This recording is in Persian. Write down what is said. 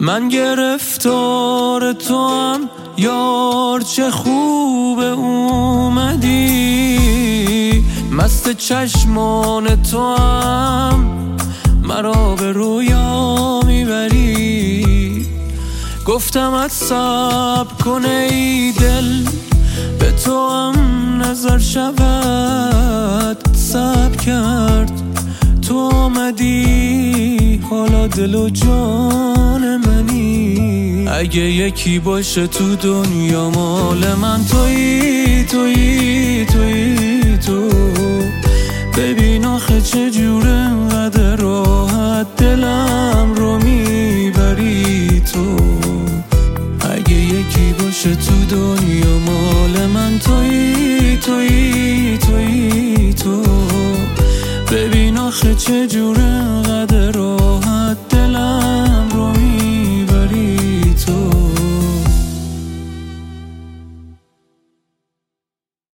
من گرفتار تو هم یار، چه خوب اومدی. مست چشمان تو هم مرا به رویا میبری. گفتم صبر کن ای دل، به تو هم نظر شود. صبر کرد تو آمدی، حالا دل و جان منی. اگه یکی باشه تو دنیا مال من تویی تویی تویی تو. ببین آخه چجوره انقدر راحت دلم رو میبری تو. اگه یکی باشه تو دنیا مال من تویی تویی تویی تو. ببین آخه چجوره